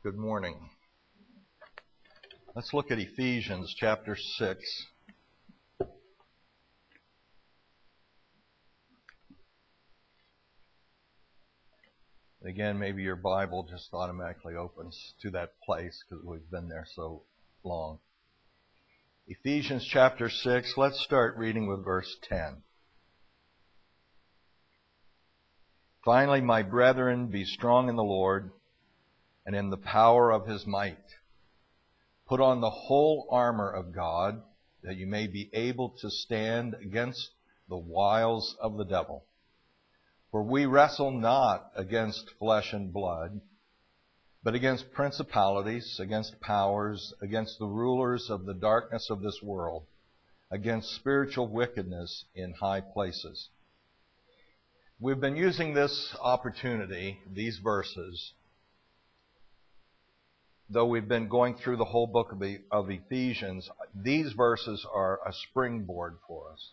Good morning. Let's look at Ephesians chapter 6. Again, maybe your Bible just automatically opens to that place because we've been there so long. Ephesians chapter 6, let's start reading with verse 10. Finally, my brethren, be strong in the Lord and in the power of His might. Put on the whole armor of God, that you may be able to stand against the wiles of the devil. For we wrestle not against flesh and blood, but against principalities, against powers, against the rulers of the darkness of this world, against spiritual wickedness in high places. We've been using this opportunity, these verses, though we've been going through the whole book of Ephesians, these verses are a springboard for us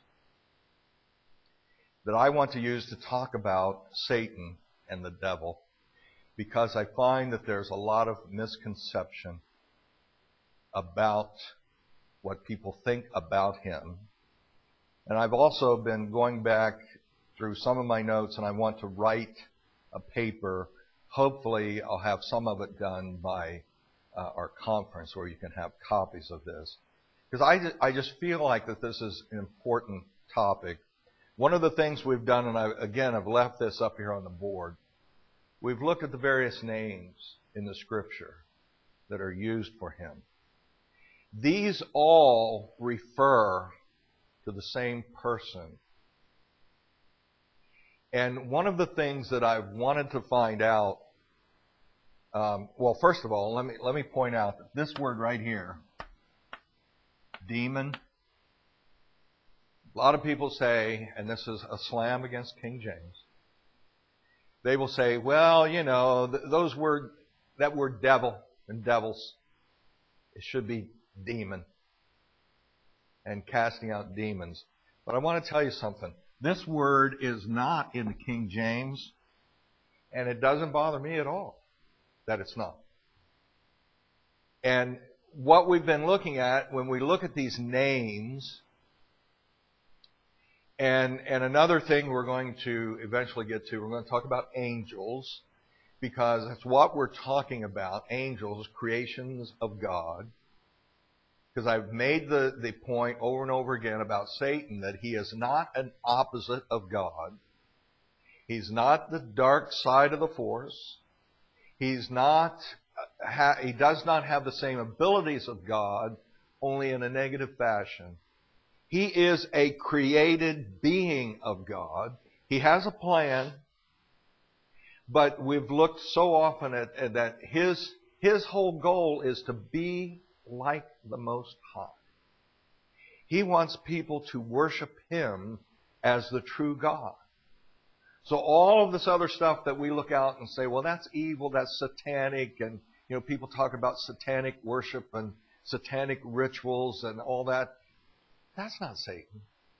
that I want to use to talk about Satan and the devil, because I find that there's a lot of misconception about what people think about him. And I've also been going back through some of my notes, and I want to write a paper. Hopefully I'll have some of it done by our conference where you can have copies of this. Because I just feel like that this is an important topic. One of the things we've done, and I've left this up here on the board, we've looked at the various names in the Scripture that are used for him. These all refer to the same person. And one of the things that I wanted to find out, well, first of all, let me point out that this word right here, demon, a lot of people say, and this is a slam against King James, they will say, well, you know, that word devil and devils, it should be demon and casting out demons. But I want to tell you something. This word is not in the King James, and it doesn't bother me at all that it's not. And what we've been looking at when we look at these names, and another thing we're going to eventually get to, we're going to talk about angels, because that's what we're talking about, angels, creations of God. Because I've made the point over and over again about Satan that he is not an opposite of God. He's not the dark side of the force. He does not have the same abilities of God, only in a negative fashion. He is a created being of God. He has a plan, but we've looked so often at that his whole goal is to be like the Most High. He wants people to worship Him as the true God. So all of this other stuff that we look out and say, well, that's evil, that's satanic, and people talk about satanic worship and satanic rituals and all that. That's not Satan.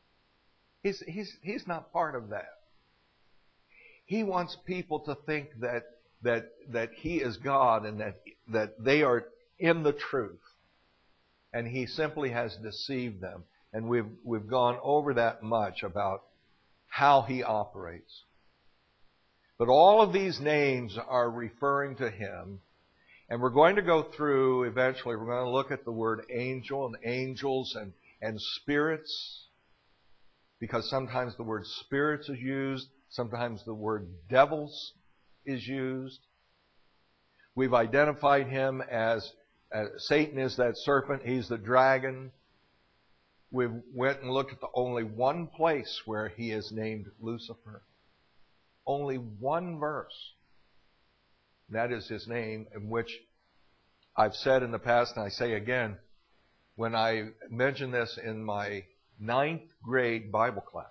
He's not part of that. He wants people to think that He is God and that they are in the truth. And He simply has deceived them. And we've gone over that much about how He operates. But all of these names are referring to Him. And we're going to go through, eventually, we're going to look at the word angel and angels and spirits. Because sometimes the word spirits is used. Sometimes the word devils is used. We've identified Him as Satan is that serpent. He's the dragon. We went and looked at the only one place where he is named Lucifer. Only one verse. That is his name, in which I've said in the past, and I say again, when I mentioned this in my 9th grade Bible class,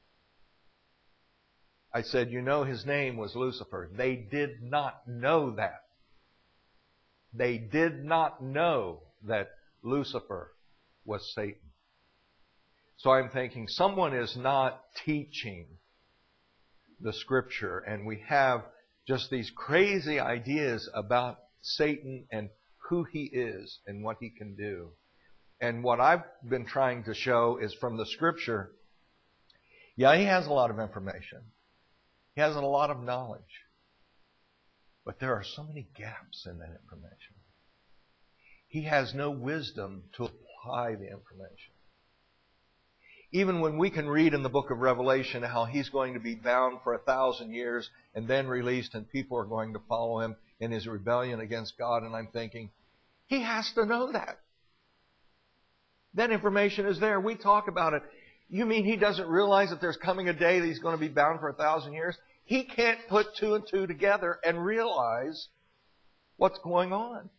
I said, his name was Lucifer. They did not know that. They did not know that Lucifer was Satan. So I'm thinking someone is not teaching the Scripture, and we have just these crazy ideas about Satan and who he is and what he can do. And what I've been trying to show is from the Scripture, yeah, he has a lot of information. He has a lot of knowledge. But there are so many gaps in that information. He has no wisdom to apply the information. Even when we can read in the book of Revelation how he's going to be bound for 1,000 years and then released, and people are going to follow him in his rebellion against God, and I'm thinking, he has to know that. That information is there. We talk about it. You mean he doesn't realize that there's coming a day that he's going to be bound for 1,000 years? He can't put two and two together and realize what's going on.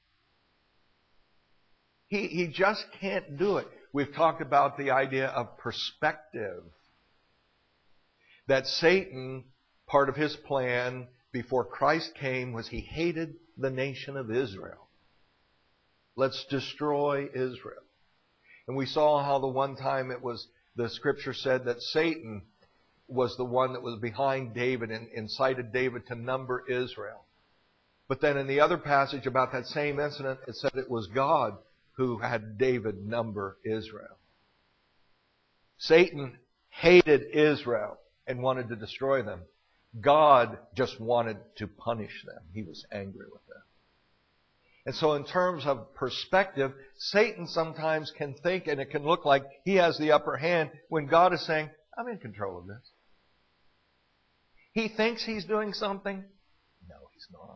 He just can't do it. We've talked about the idea of perspective. That Satan, part of his plan before Christ came, was he hated the nation of Israel. Let's destroy Israel. And we saw how the one time it was, the Scripture said that Satan was the one that was behind David and incited David to number Israel. But then in the other passage about that same incident, it said it was God who had David number Israel. Satan hated Israel and wanted to destroy them. God just wanted to punish them. He was angry with them. And so in terms of perspective, Satan sometimes can think, and it can look like he has the upper hand, when God is saying, I'm in control of this. He thinks he's doing something. No, he's not.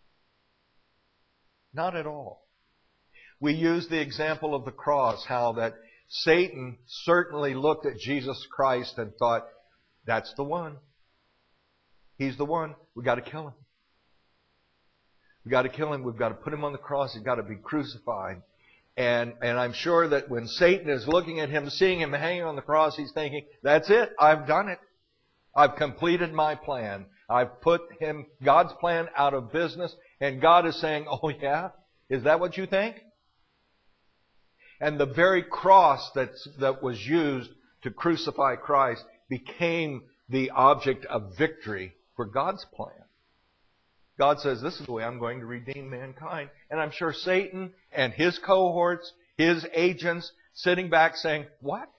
Not at all. We use the example of the cross, how that Satan certainly looked at Jesus Christ and thought, that's the one. He's the one. We've got to kill him. We've got to kill him. We've got to put him on the cross. He's got to be crucified. And I'm sure that when Satan is looking at him, seeing him hanging on the cross, he's thinking, that's it. I've done it. I've completed my plan. I've put God's plan out of business. And God is saying, oh yeah? Is that what you think? And the very cross that was used to crucify Christ became the object of victory for God's plan. God says, this is the way I'm going to redeem mankind. And I'm sure Satan and his cohorts, his agents, sitting back saying, what?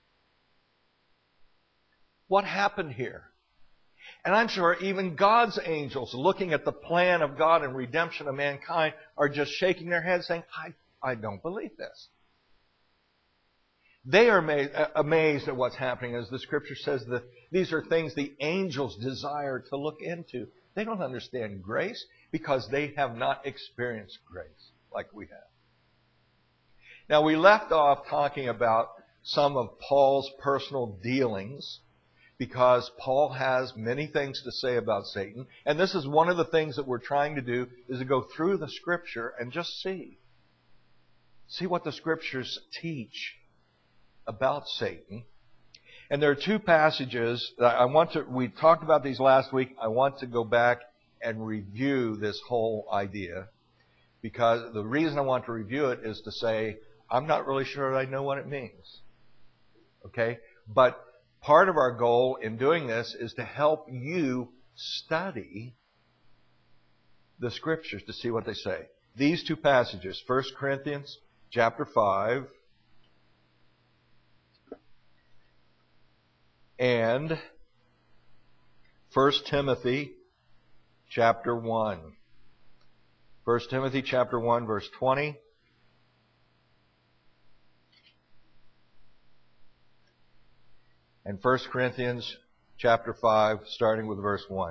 What happened here? And I'm sure even God's angels, looking at the plan of God and redemption of mankind, are just shaking their heads saying, I don't believe this. They are amazed at what's happening. As the Scripture says, that these are things the angels desire to look into. They don't understand grace because they have not experienced grace like we have. Now, we left off talking about some of Paul's personal dealings because Paul has many things to say about Satan. And this is one of the things that we're trying to do, is to go through the Scripture and just see what the Scriptures teach about Satan. And there are two passages that we talked about these last week. I want to go back and review this whole idea, because the reason I want to review it is to say, I'm not really sure I know what it means. Okay? But part of our goal in doing this is to help you study the Scriptures to see what they say. These two passages, 1 Corinthians chapter 5, and 1 Timothy chapter 1. 1 Timothy chapter 1, verse 20. And 1 Corinthians chapter 5, starting with verse 1.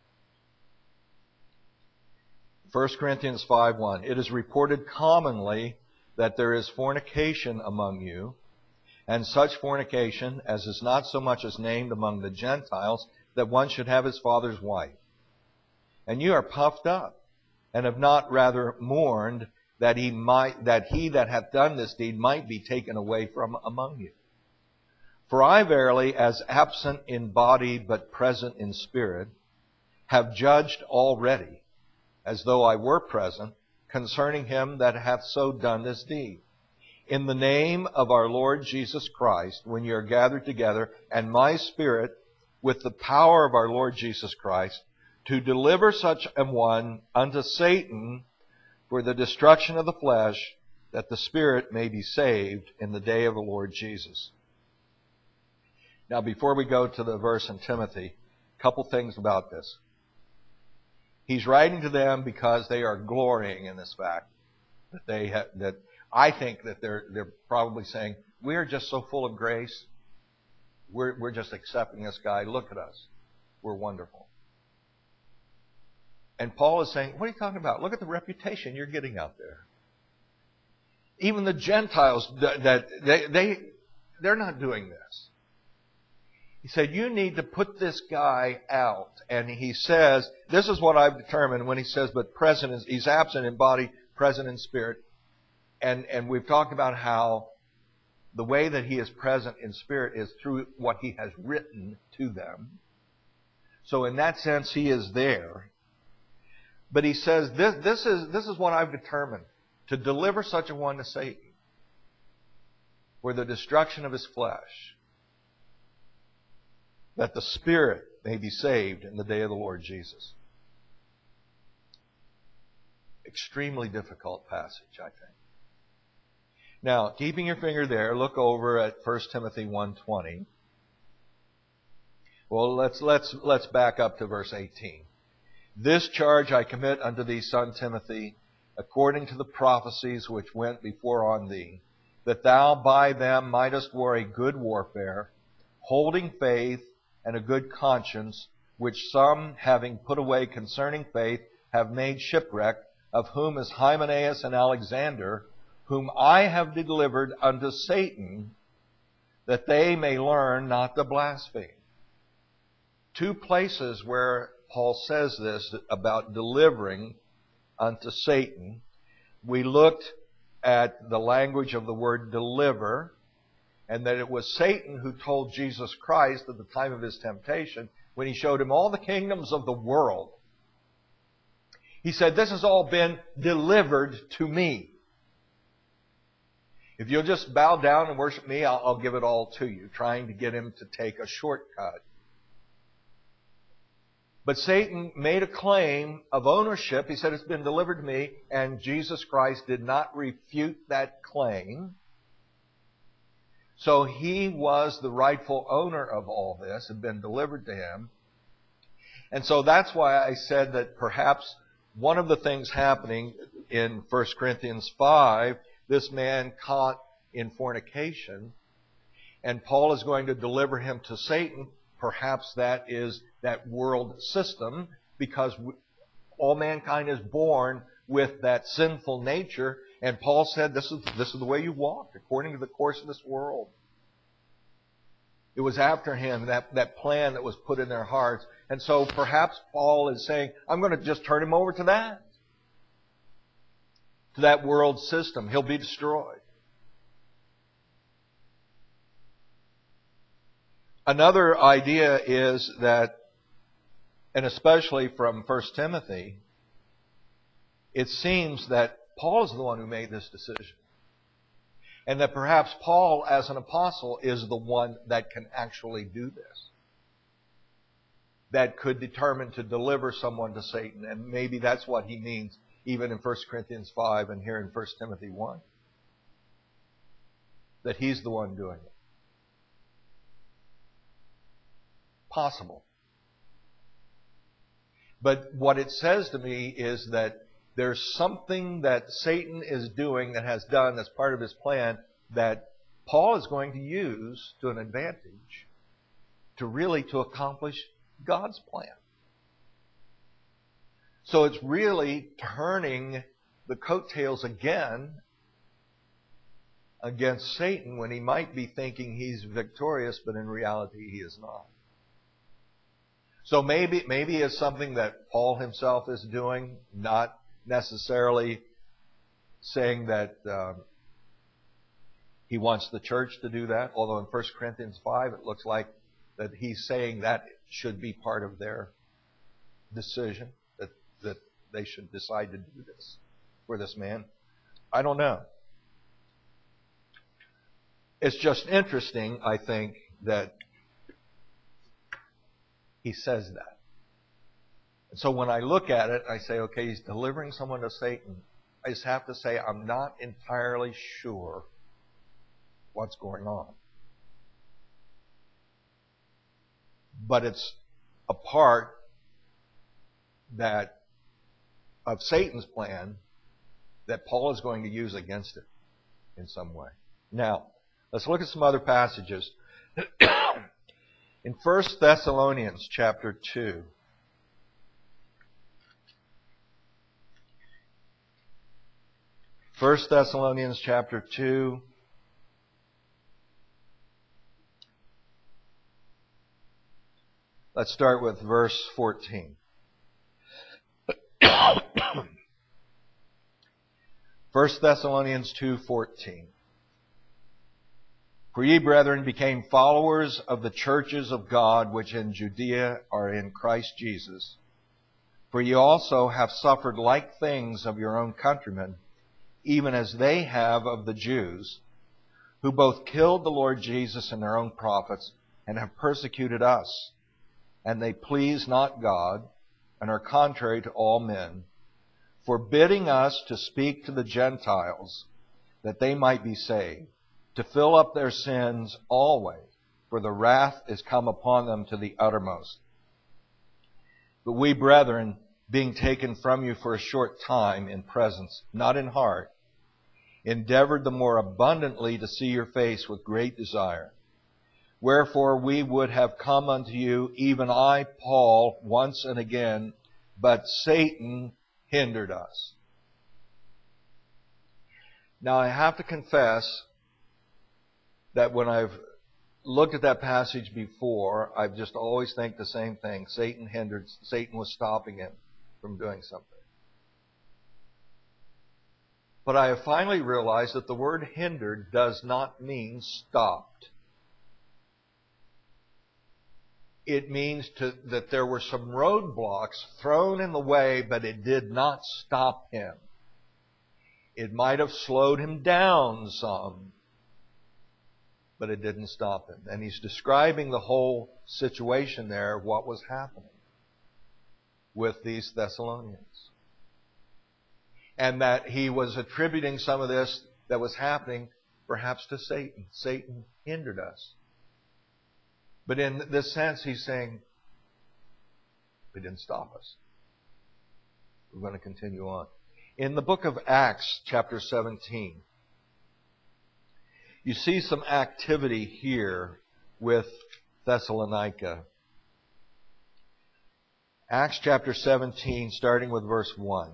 1 Corinthians 5:1. It is reported commonly that there is fornication among you, and such fornication as is not so much as named among the Gentiles, that one should have his father's wife. And you are puffed up, and have not rather mourned that he that hath done this deed might be taken away from among you. For I verily, as absent in body but present in spirit, have judged already, as though I were present, concerning him that hath so done this deed. In the name of our Lord Jesus Christ, when you are gathered together, and my spirit, with the power of our Lord Jesus Christ, to deliver such an one unto Satan, for the destruction of the flesh, that the spirit may be saved in the day of the Lord Jesus. Now, before we go to the verse in Timothy, a couple things about this. He's writing to them because they are glorying in this fact that they have, that I think that they're probably saying, we are just so full of grace. We're just accepting this guy. Look at us. We're wonderful. And Paul is saying, what are you talking about? Look at the reputation you're getting out there. Even the Gentiles, they're not doing this. He said, you need to put this guy out. And he says, this is what I've determined when he says, but present, he's absent in body, present in spirit. And we've talked about how the way that he is present in spirit is through what he has written to them. So in that sense, he is there. But he says, this is what I've determined, to deliver such a one to Satan for the destruction of his flesh, that the spirit may be saved in the day of the Lord Jesus. Extremely difficult passage, I think. Now, keeping your finger there, look over at 1 Timothy 1:20. Well, let's back up to verse 18. This charge I commit unto thee, son Timothy, according to the prophecies which went before on thee, that thou by them mightest war a good warfare, holding faith and a good conscience, which some, having put away concerning faith, have made shipwreck, of whom is Hymenaeus and Alexander, whom I have delivered unto Satan, that they may learn not to blaspheme. Two places where Paul says this about delivering unto Satan. We looked at the language of the word deliver, and that it was Satan who told Jesus Christ at the time of his temptation, when he showed him all the kingdoms of the world, he said, this has all been delivered to me. If you'll just bow down and worship me, I'll give it all to you, trying to get him to take a shortcut. But Satan made a claim of ownership. He said, it's been delivered to me, and Jesus Christ did not refute that claim. So he was the rightful owner of all this, had been delivered to him. And so that's why I said that perhaps one of the things happening in 1 Corinthians 5, this man caught in fornication, and Paul is going to deliver him to Satan. Perhaps that is that world system, because all mankind is born with that sinful nature. And Paul said, this is the way you walk, according to the course of this world. It was after him, that plan that was put in their hearts. And so perhaps Paul is saying, I'm going to just turn him over to that world system. He'll be destroyed. Another idea is that, and especially from 1 Timothy, it seems that Paul is the one who made this decision. And that perhaps Paul, as an apostle, is the one that can actually do this. That could determine to deliver someone to Satan. And maybe that's what he means even in 1 Corinthians 5 and here in 1 Timothy 1. That he's the one doing it. Possible. But what it says to me is that there's something that Satan is doing, that has done as part of his plan, that Paul is going to use to an advantage to accomplish God's plan. So it's really turning the coattails again against Satan when he might be thinking he's victorious, but in reality he is not. So maybe it's something that Paul himself is doing, not necessarily saying that he wants the church to do that. Although in 1 Corinthians 5 it looks like that he's saying that should be part of their decision, that they should decide to do this for this man. I don't know. It's just interesting, I think, that he says that. And so when I look at it, I say, okay, he's delivering someone to Satan. I just have to say I'm not entirely sure what's going on. But it's a part of Satan's plan that Paul is going to use against it in some way. Now, let's look at some other passages. In 1 Thessalonians chapter 2, First Thessalonians chapter 2, let's start with verse 14. 1 Thessalonians 2:14. For ye, brethren, became followers of the churches of God which in Judea are in Christ Jesus. For ye also have suffered like things of your own countrymen, even as they have of the Jews, who both killed the Lord Jesus and their own prophets, and have persecuted us. And they please not God, and are contrary to all men, forbidding us to speak to the Gentiles, that they might be saved, to fill up their sins always, for the wrath is come upon them to the uttermost. But we, brethren, being taken from you for a short time in presence, not in heart, endeavored the more abundantly to see your face with great desire. Wherefore we would have come unto you, even I, Paul, once and again, but Satan hindered us. Now I have to confess that when I've looked at that passage before, I've just always think the same thing. Satan was stopping him from doing something. But I have finally realized that the word hindered does not mean stopped. It means that there were some roadblocks thrown in the way, but it did not stop him. It might have slowed him down some, but it didn't stop him. And he's describing the whole situation there, what was happening with these Thessalonians. And that he was attributing some of this that was happening perhaps to Satan. Satan hindered us. But in this sense, he's saying, it didn't stop us. We're going to continue on. In the book of Acts, chapter 17, you see some activity here with Thessalonica. Acts chapter 17, starting with verse 1.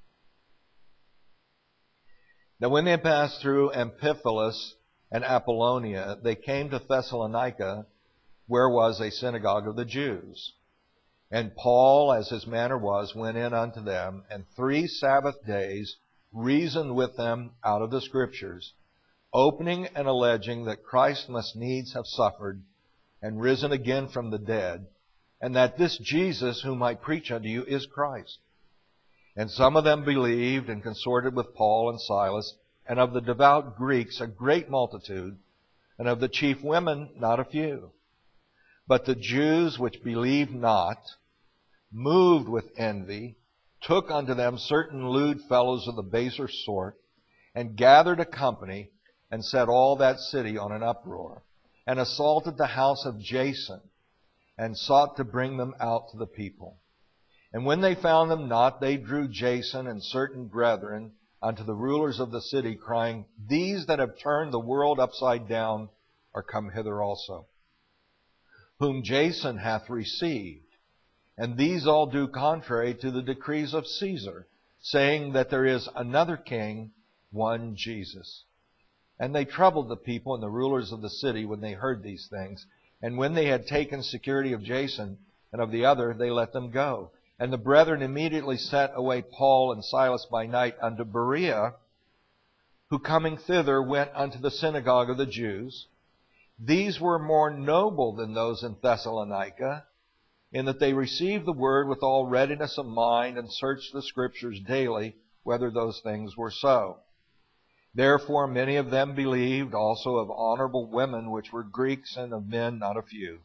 Now when they passed through Amphipolis and Apollonia, they came to Thessalonica, where was a synagogue of the Jews. And Paul, as his manner was, went in unto them, and 3 Sabbath days reasoned with them out of the Scriptures, opening and alleging that Christ must needs have suffered, and risen again from the dead, and that this Jesus whom I preach unto you is Christ. And some of them believed, and consorted with Paul and Silas, and of the devout Greeks a great multitude, and of the chief women not a few. But the Jews which believed not, moved with envy, took unto them certain lewd fellows of the baser sort, and gathered a company, and set all that city on an uproar, and assaulted the house of Jason, and sought to bring them out to the people. And when they found them not, they drew Jason and certain brethren unto the rulers of the city, crying, These that have turned the world upside down are come hither also, whom Jason hath received. And these all do contrary to the decrees of Caesar, saying that there is another king, one Jesus. And they troubled the people and the rulers of the city when they heard these things. And when they had taken security of Jason and of the other, they let them go. And the brethren immediately sent away Paul and Silas by night unto Berea, who coming thither went unto the synagogue of the Jews. These were more noble than those in Thessalonica, in that they received the word with all readiness of mind, and searched the Scriptures daily, whether those things were so. Therefore many of them believed, also of honorable women which were Greeks, and of men not a few.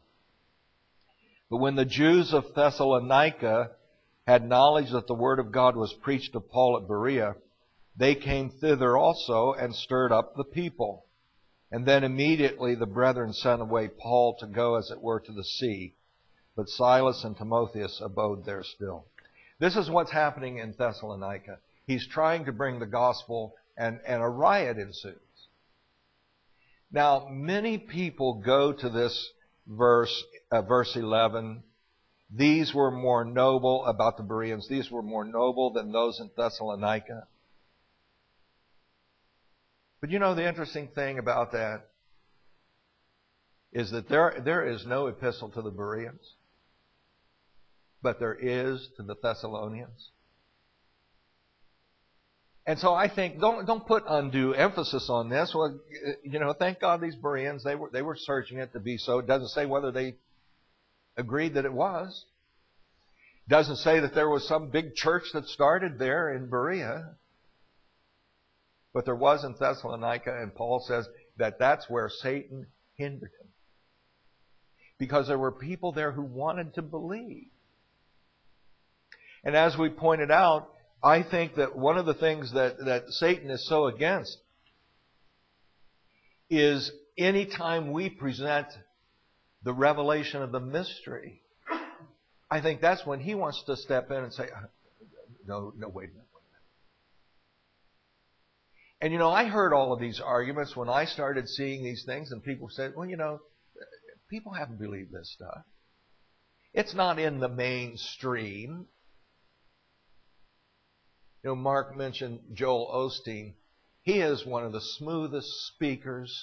But when the Jews of Thessalonica had knowledge that the word of God was preached of Paul at Berea, they came thither also and stirred up the people. And then immediately the brethren sent away Paul to go, as it were, to the sea. But Silas and Timotheus abode there still. This is what's happening in Thessalonica. He's trying to bring the gospel, and a riot ensues. Now, many people go to this verse 11. These were more noble, about the Bereans, these were more noble than those in Thessalonica. But you know, the interesting thing about that is that there is no epistle to the Bereans, but there is to the Thessalonians. And so I think, don't put undue emphasis on this. Well, you know, thank God these Bereans, they were searching it to be so. It doesn't say whether they agreed that it was. It doesn't say that there was some big church that started there in Berea. But there was in Thessalonica, and Paul says that that's where Satan hindered him. Because there were people there who wanted to believe. And as we pointed out, I think that one of the things that Satan is so against is any time we present the revelation of the mystery, I think that's when he wants to step in and say, no, wait a minute. And you know, I heard all of these arguments when I started seeing these things, and people said, well, you know, people haven't believed this stuff. It's not in the mainstream. You know, Mark mentioned Joel Osteen. He is one of the smoothest speakers.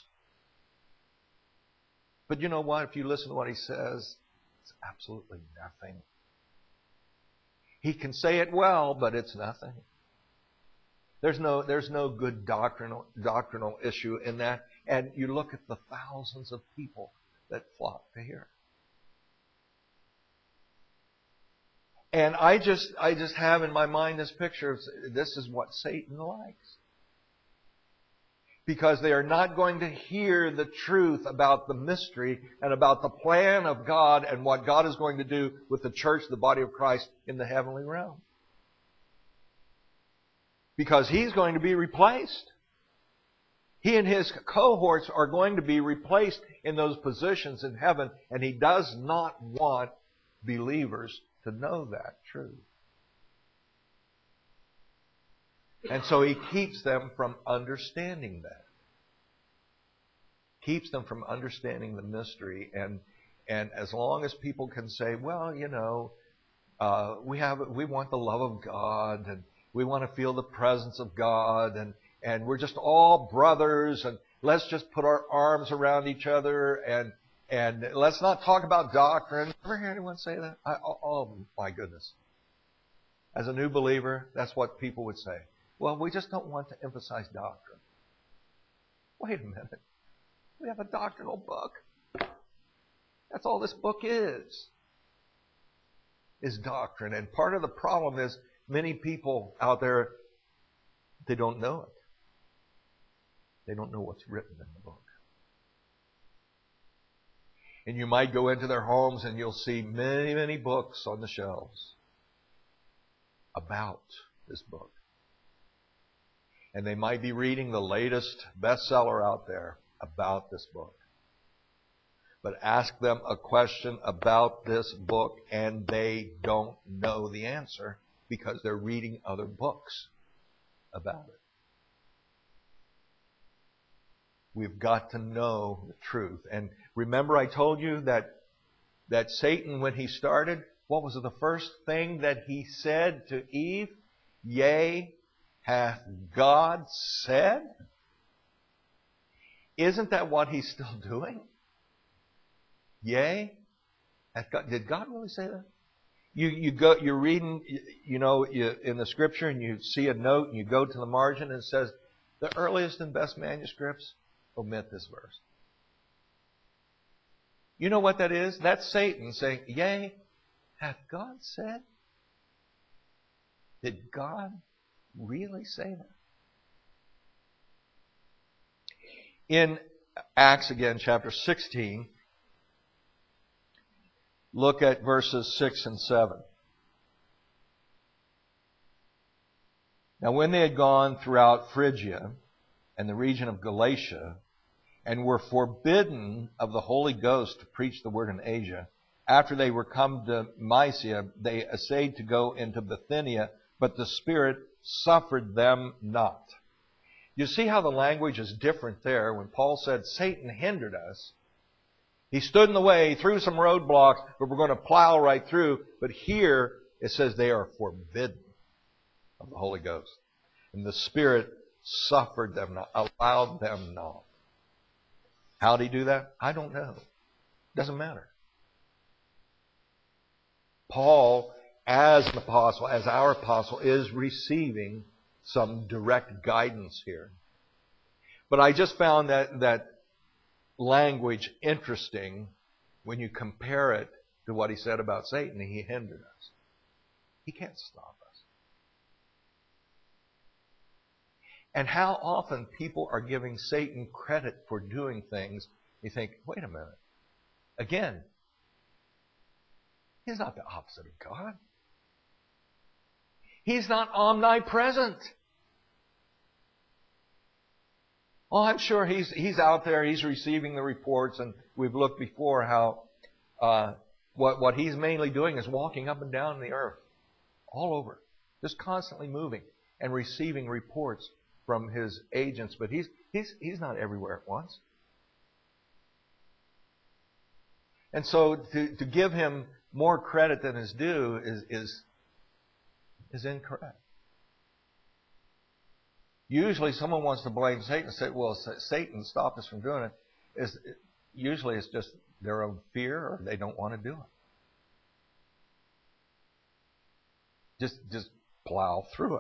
But you know what? If you listen to what he says, it's absolutely nothing. He can say it well, but it's nothing. There's no good doctrinal issue in that. And you look at the thousands of people that flock to hear. And I just have in my mind this picture of this is what Satan likes. Because they are not going to hear the truth about the mystery and about the plan of God and what God is going to do with the church, the body of Christ, in the heavenly realm. Because he's going to be replaced. He and his cohorts are going to be replaced in those positions in heaven, and he does not want believers to know that truth. And so he keeps them from understanding that. Keeps them from understanding the mystery. And as long as people can say, well, you know, we want the love of God, and we want to feel the presence of God, and we're just all brothers, and let's just put our arms around each other, and let's not talk about doctrine. Ever hear anyone say that? Oh my goodness. As a new believer, that's what people would say. Well, we just don't want to emphasize doctrine. Wait a minute. We have a doctrinal book. That's all this book is doctrine. And part of the problem is many people out there, they don't know it. They don't know what's written in the book. And you might go into their homes and you'll see many, many books on the shelves about this book. And they might be reading the latest bestseller out there about this book. But ask them a question about this book and they don't know the answer because they're reading other books about it. We've got to know the truth. And remember I told you that Satan, when he started, what was the first thing that he said to Eve? Yea, hath God said? Isn't that what he's still doing? Yea, hath God, did God really say that? You're reading, in the scripture, and you see a note, and you go to the margin, and it says, the earliest and best manuscripts omit this verse. You know what that is? That's Satan saying, yea, hath God said? Did God really say that? In Acts again, chapter 16, look at verses 6 and 7. Now when they had gone throughout Phrygia and the region of Galatia, and were forbidden of the Holy Ghost to preach the word in Asia, after they were come to Mysia, they essayed to go into Bithynia, but the Spirit suffered them not. You see how the language is different there. When Paul said Satan hindered us, he stood in the way, threw some roadblocks, but we're going to plow right through. But here it says they are forbidden of the Holy Ghost. And the Spirit suffered them not, allowed them not. How did he do that? I don't know. Doesn't matter. Paul, as an apostle, as our apostle, is receiving some direct guidance here. But I just found that language interesting when you compare it to what he said about Satan. He hindered us. He can't stop us. And how often people are giving Satan credit for doing things. You think, wait a minute. Again, he's not the opposite of God. He's not omnipresent. Oh, I'm sure he's out there, he's receiving the reports, and we've looked before how what he's mainly doing is walking up and down the earth, all over, just constantly moving and receiving reports from his agents. But he's not everywhere at once. And so to give him more credit than is due is incorrect. Usually someone wants to blame Satan and say, well, Satan stopped us from doing it. Usually it's just their own fear, or they don't want to do it. Just plow through it.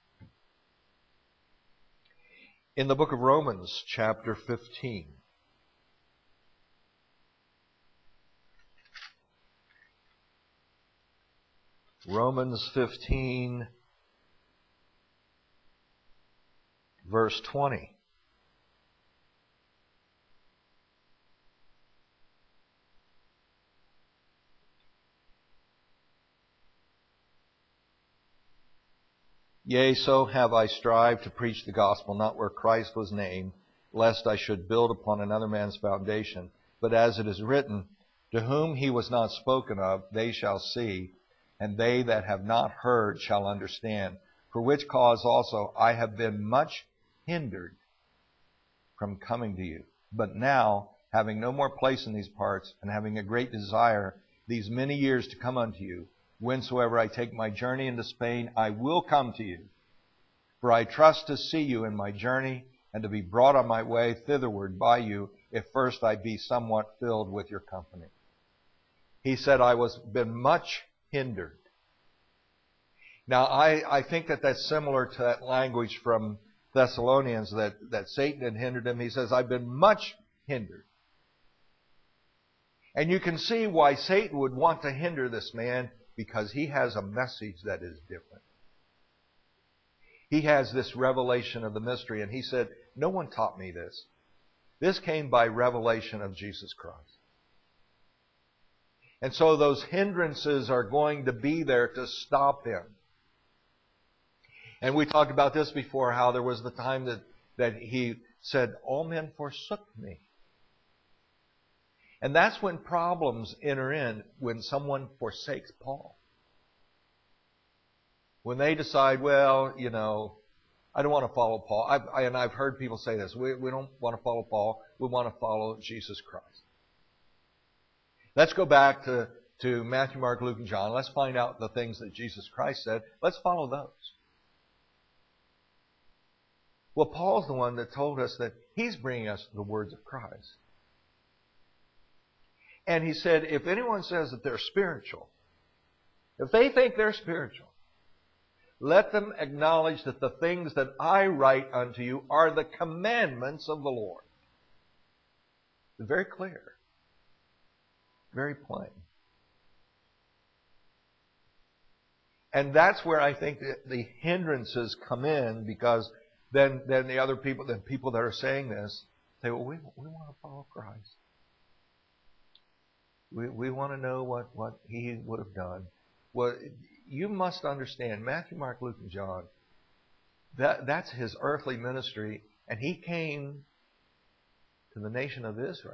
In the book of Romans, chapter 15. Romans 15, verse 20. Yea, so have I strived to preach the gospel, not where Christ was named, lest I should build upon another man's foundation. But as it is written, to whom he was not spoken of, they shall see, and they that have not heard shall understand. For which cause also I have been much hindered from coming to you. But now, having no more place in these parts, and having a great desire these many years to come unto you, whensoever I take my journey into Spain, I will come to you. For I trust to see you in my journey, and to be brought on my way thitherward by you, if first I be somewhat filled with your company. He said, I was been much hindered. Now, I think that's similar to that language from Thessalonians that Satan had hindered him. He says, I've been much hindered. And you can see why Satan would want to hinder this man, because he has a message that is different. He has this revelation of the mystery, and he said, no one taught me this. This came by revelation of Jesus Christ. And so those hindrances are going to be there to stop him. And we talked about this before, how there was the time that he said, all men forsook me. And that's when problems enter in, when someone forsakes Paul. When they decide, well, I don't want to follow Paul. I've heard people say this, we don't want to follow Paul, we want to follow Jesus Christ. Let's go back to Matthew, Mark, Luke, and John. Let's find out the things that Jesus Christ said. Let's follow those. Well, Paul's the one that told us that he's bringing us the words of Christ. And he said, if anyone says that they're spiritual, if they think they're spiritual, let them acknowledge that the things that I write unto you are the commandments of the Lord. Very clear. Very plain. And that's where I think that the hindrances come in, because then the other people, the people that are saying this, say, well, we want to follow Christ. We want to know what He would have done. Well, you must understand, Matthew, Mark, Luke, and John, That's his earthly ministry. And he came to the nation of Israel.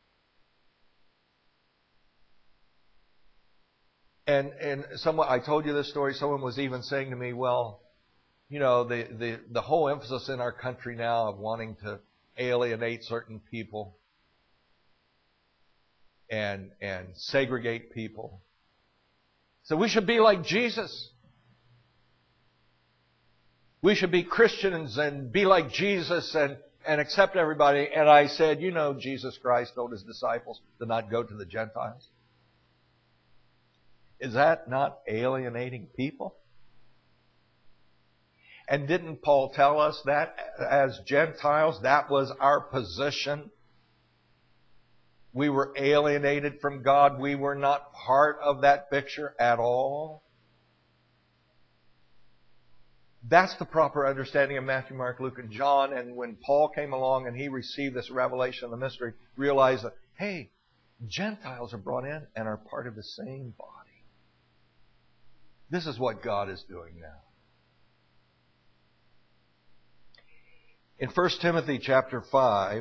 And someone, I told you this story, someone was even saying to me, well, you know, the whole emphasis in our country now of wanting to alienate certain people and segregate people. So we should be like Jesus. We should be Christians and be like Jesus and accept everybody. And I said, you know, Jesus Christ told his disciples to not go to the Gentiles. Is that not alienating people? And didn't Paul tell us that as Gentiles, that was our position? We were alienated from God. We were not part of that picture at all. That's the proper understanding of Matthew, Mark, Luke, and John. And when Paul came along and he received this revelation of the mystery, realized that, hey, Gentiles are brought in and are part of the same body. This is what God is doing now. In 1 Timothy chapter 5,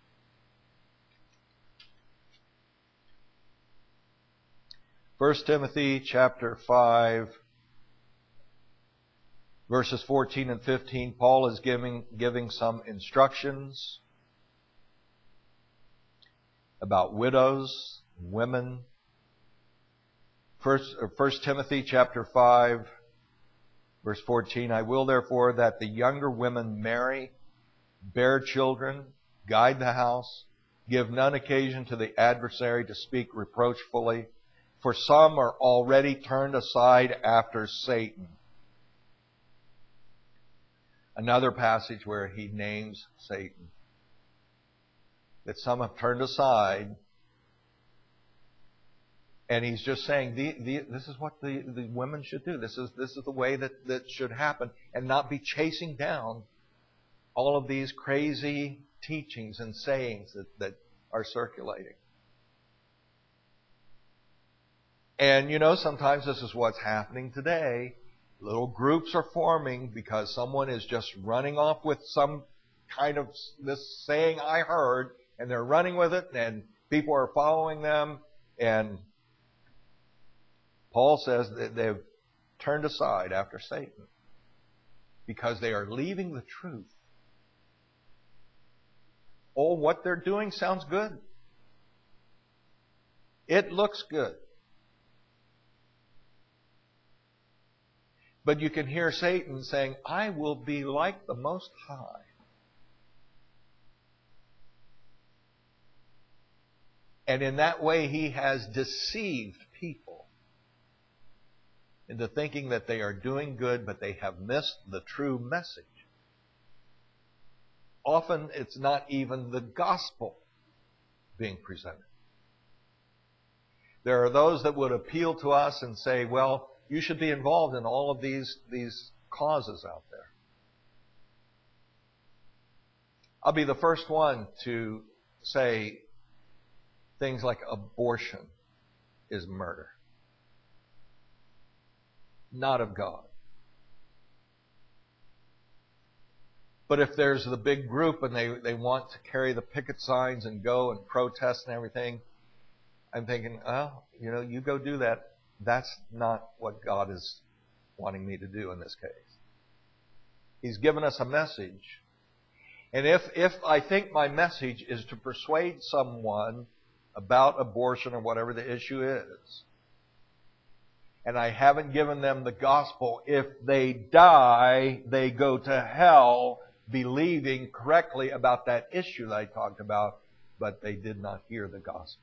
verses 14 and 15, Paul is giving some instructions about widows, women. 1 Timothy chapter 5, verse 14, I will therefore that the younger women marry, bear children, guide the house, give none occasion to the adversary to speak reproachfully, for some are already turned aside after Satan. Another passage where he names Satan. That some have turned aside. And he's just saying, this is what the women should do. This is the way that should happen. And not be chasing down all of these crazy teachings and sayings that are circulating. And you know, sometimes this is what's happening today. Little groups are forming because someone is just running off with some kind of this saying I heard, and they're running with it, and people are following them. And Paul says that they've turned aside after Satan because they are leaving the truth. Oh, what they're doing sounds good. It looks good. But you can hear Satan saying, I will be like the Most High. And in that way, he has deceived people into thinking that they are doing good, but they have missed the true message. Often, it's not even the gospel being presented. There are those that would appeal to us and say, well, you should be involved in all of these causes out there. I'll be the first one to say things like abortion is murder. Not of God. But if there's the big group and they want to carry the picket signs and go and protest and everything, I'm thinking, oh, you know, you go do that. That's not what God is wanting me to do in this case. He's given us a message. And if I think my message is to persuade someone about abortion or whatever the issue is, and I haven't given them the gospel, if they die, they go to hell believing correctly about that issue that I talked about, but they did not hear the gospel.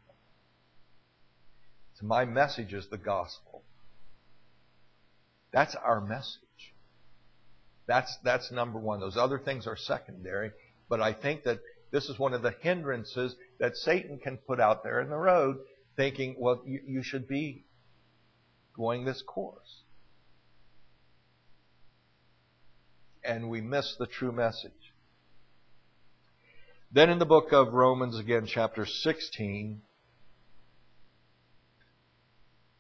So my message is the gospel. That's our message. That's number one. Those other things are secondary. But I think that this is one of the hindrances that Satan can put out there in the road, thinking, well, you should be going this course. And we miss the true message. Then in the book of Romans, again, chapter 16,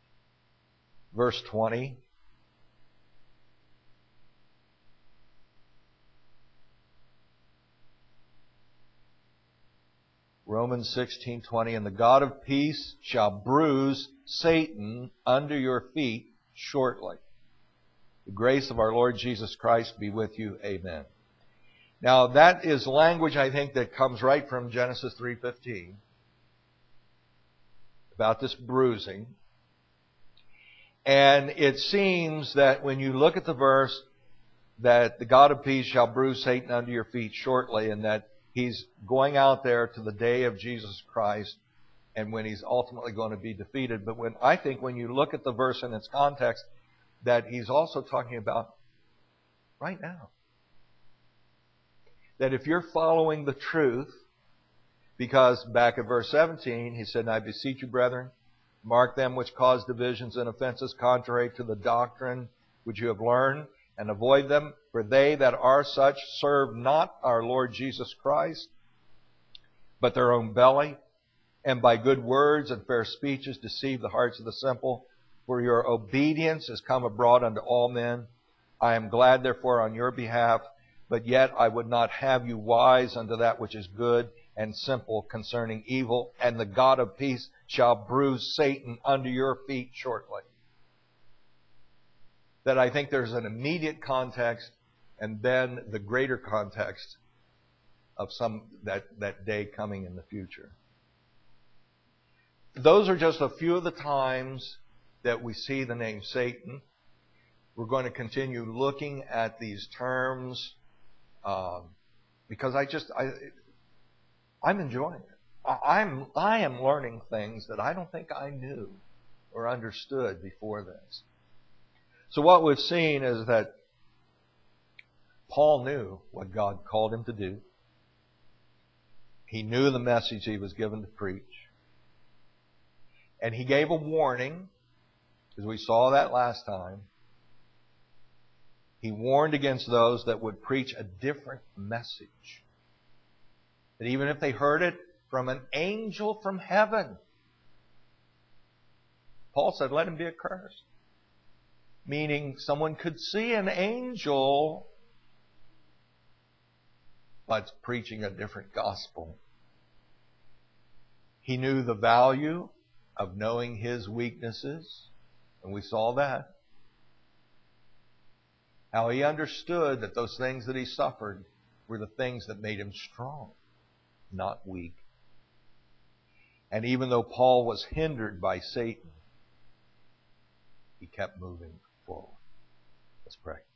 verse 20. Romans 16:20, and the God of peace shall bruise Satan under your feet shortly. The grace of our Lord Jesus Christ be with you. Amen. Now that is language, I think, that comes right from Genesis 3:15 about this bruising. And it seems that when you look at the verse, that the God of peace shall bruise Satan under your feet shortly, and that He's going out there to the day of Jesus Christ and when He's ultimately going to be defeated. But I think when you look at the verse in its context, that He's also talking about right now. That if you're following the truth, because back at verse 17, He said, "And I beseech you, brethren, mark them which cause divisions and offenses contrary to the doctrine which you have learned, and avoid them, for they that are such serve not our Lord Jesus Christ, but their own belly, and by good words and fair speeches deceive the hearts of the simple. For your obedience is come abroad unto all men. I am glad therefore on your behalf, but yet I would not have you wise unto that which is good, and simple concerning evil, and the God of peace shall bruise Satan under your feet shortly." That I think there's an immediate context and then the greater context of that day coming in the future. Those are just a few of the times that we see the name Satan. We're going to continue looking at these terms because I'm enjoying it. I am learning things that I don't think I knew or understood before this. So what we've seen is that Paul knew what God called him to do. He knew the message he was given to preach. And he gave a warning, as we saw that last time. He warned against those that would preach a different message. That even if they heard it from an angel from heaven, Paul said, let him be accursed. Meaning someone could see an angel, but preaching a different gospel. He knew the value of knowing his weaknesses, and we saw that. How he understood that those things that he suffered were the things that made him strong, not weak. And even though Paul was hindered by Satan, he kept moving forward. Let's pray.